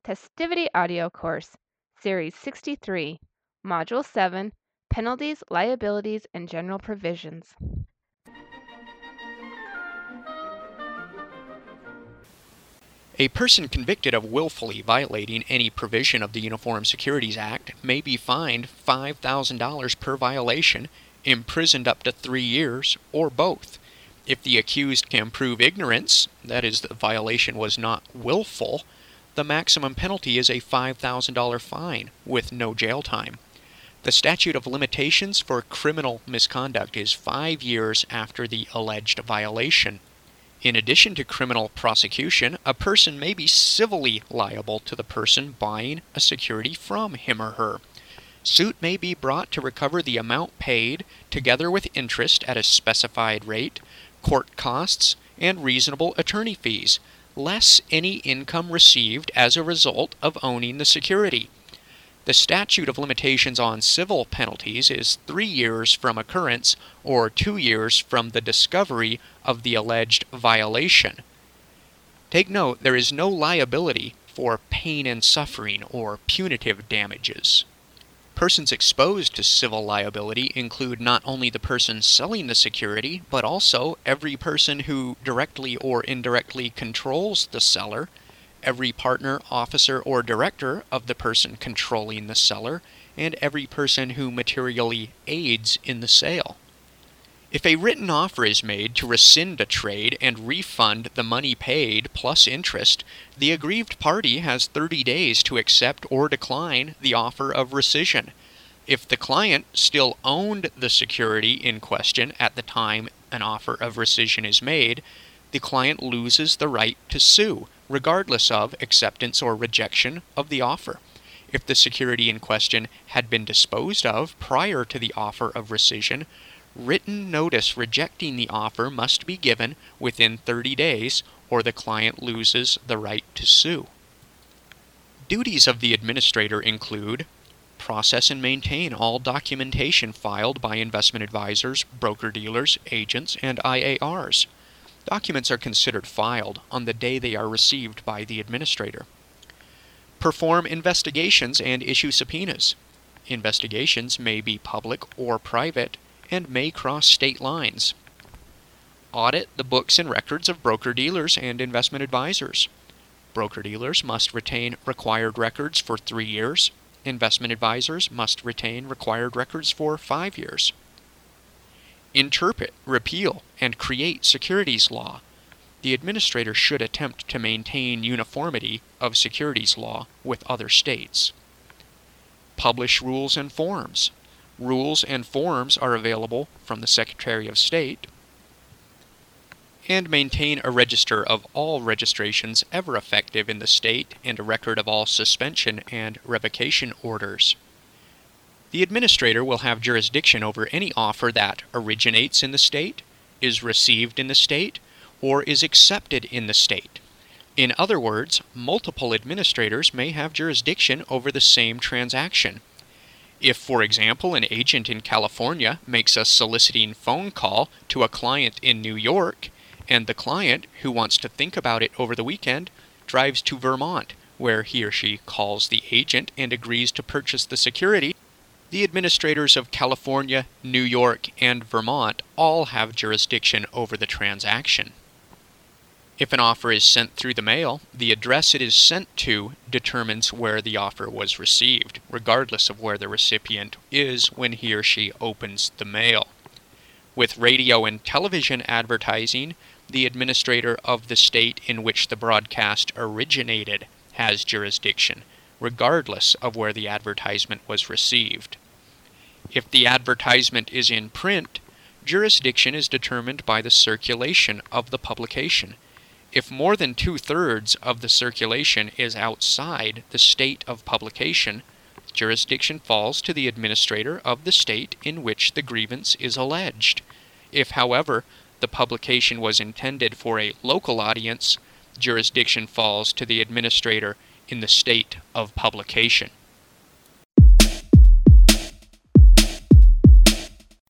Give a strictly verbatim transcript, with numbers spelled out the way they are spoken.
Testivity Audio Course, Series sixty-three, Module seven, Penalties, Liabilities, and General Provisions. A person convicted of willfully violating any provision of the Uniform Securities Act may be fined five thousand dollars per violation, imprisoned up to three years, or both. If the accused can prove ignorance, that is, the violation was not willful, the maximum penalty is a five thousand dollars fine with no jail time. The statute of limitations for criminal misconduct is five years after the alleged violation. In addition to criminal prosecution, a person may be civilly liable to the person buying a security from him or her. Suit may be brought to recover the amount paid, together with interest at a specified rate, court costs, and reasonable attorney fees, less any income received as a result of owning the security. The statute of limitations on civil penalties is three years from occurrence or two years from the discovery of the alleged violation. Take note, there is no liability for pain and suffering or punitive damages. Persons exposed to civil liability include not only the person selling the security, but also every person who directly or indirectly controls the seller, every partner, officer, or director of the person controlling the seller, and every person who materially aids in the sale. If a written offer is made to rescind a trade and refund the money paid plus interest, the aggrieved party has thirty days to accept or decline the offer of rescission. If the client still owned the security in question at the time an offer of rescission is made, the client loses the right to sue, regardless of acceptance or rejection of the offer. If the security in question had been disposed of prior to the offer of rescission, written notice rejecting the offer must be given within thirty days, or the client loses the right to sue. Duties of the administrator include process and maintain all documentation filed by investment advisors, broker-dealers, agents, and I A Rs. Documents are considered filed on the day they are received by the administrator. Perform investigations and issue subpoenas. Investigations may be public or private and may cross state lines. Audit the books and records of broker-dealers and investment advisors. Broker-dealers must retain required records for three years. Investment advisors must retain required records for five years. Interpret, repeal, and create securities law. The administrator should attempt to maintain uniformity of securities law with other states. Publish rules and forms. Rules and forms are available from the Secretary of State. And maintain a register of all registrations ever effective in the state and a record of all suspension and revocation orders. The administrator will have jurisdiction over any offer that originates in the state, is received in the state, or is accepted in the state. In other words, multiple administrators may have jurisdiction over the same transaction. If, for example, an agent in California makes a soliciting phone call to a client in New York, and the client, who wants to think about it over the weekend, drives to Vermont, where he or she calls the agent and agrees to purchase the security, the administrators of California, New York, and Vermont all have jurisdiction over the transaction. If an offer is sent through the mail, the address it is sent to determines where the offer was received, regardless of where the recipient is when he or she opens the mail. With radio and television advertising, the administrator of the state in which the broadcast originated has jurisdiction, regardless of where the advertisement was received. If the advertisement is in print, jurisdiction is determined by the circulation of the publication. If more than two-thirds of the circulation is outside the state of publication, jurisdiction falls to the administrator of the state in which the grievance is alleged. If, however, the publication was intended for a local audience, jurisdiction falls to the administrator in the state of publication.